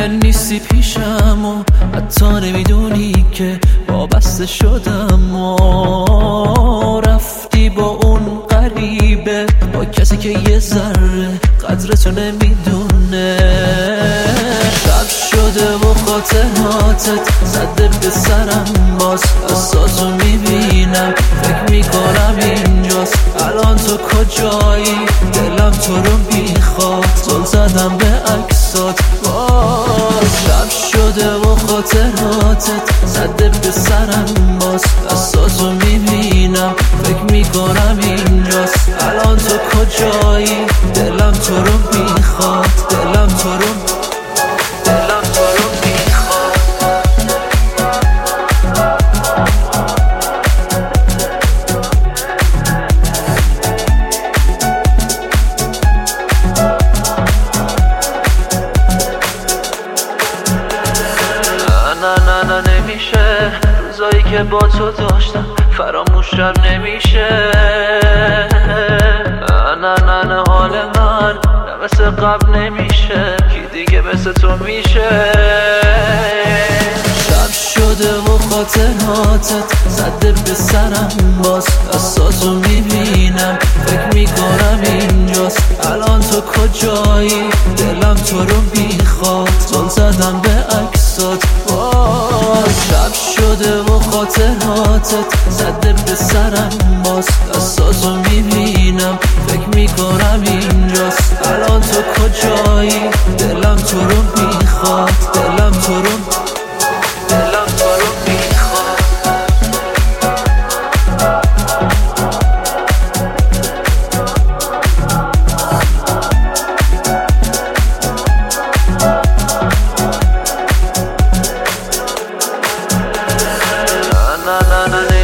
نیستی پیشم و حتی نمیدونی که وابسته شدم و رفتی با اون غریبه، با کسی که یه ذره قدرتو نمیدونه. شب شده و خاطراتت زده به سرم، باز احساسو میبینم، فکر میکنم اینجاست. الان تو کجایی؟ دلم تو رو میخواد، زل زدم به عکسات. باز شب شده و خاطراتت زده به سرم، باز احساسو میبینم، فکر میکنم اینجاست. الان تو کجایی؟ دلم تو رو میخواد، دلم تو رو میخواد. نه نمیشه، روزایی که با تو داشتم فراموشم نمیشه. نه حال من مثل قبل نمیشه، کی دیگه مثل تو میشه. شب شده و خاطراتت زده به سرم، باز احساسو میبینم، فکر میکنم اینجاست. الان تو کجایی؟ دلم تو رو میخواد، زل زدم به عکسات. باز شب شده و خاطراتت زده به سرم، باز احساسو میبینم، فکر میکنم اینجاست. الان تو کجایی؟ دلم تو رو میخواد، دلم تو رو میخواد. نه